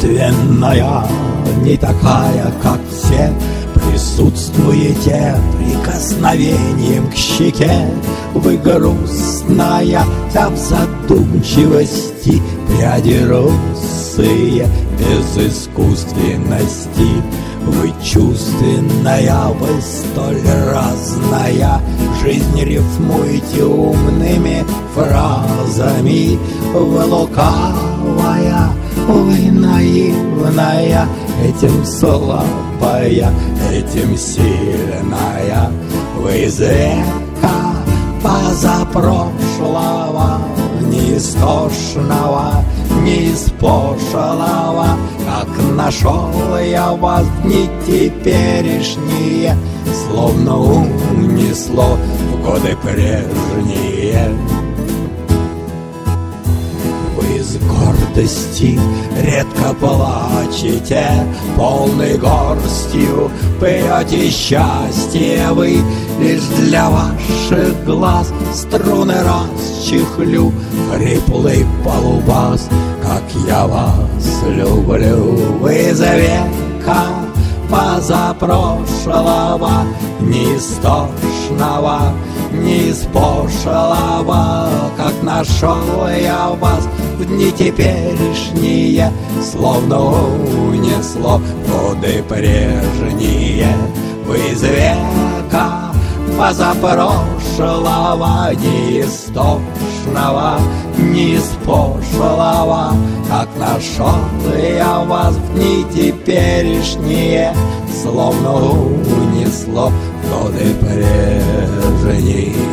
таинственная, не такая, как все. Присутствуете прикосновением к щеке. Вы грустная, вся в задумчивости, пряди русые без искусственности. Вы чувственная, вы столь разная, жизнь рифмуете умными фразами. Вы лукавая, вы наивная, этим слабая, этим сильная. Вы из века позапрошлого, не из тошного, не из пошлого. Как нашел я вас в дни теперешние, словно унесло в годы прежние. Вы из гордости редко плачете, полной горстью пьете счастье. Вы лишь для ваших глаз струны расчехлю, хриплый полубас, как я вас люблю. Вы из века позапрошлого, не из тошного, не из пошлого. Как нашел я вас в дни теперешние, словно унесло годы прежние. Вы из века позапрошлого, не из тошного, не из пошлого. Как нашел я вас в дни теперешние, словно унесло годы прежние.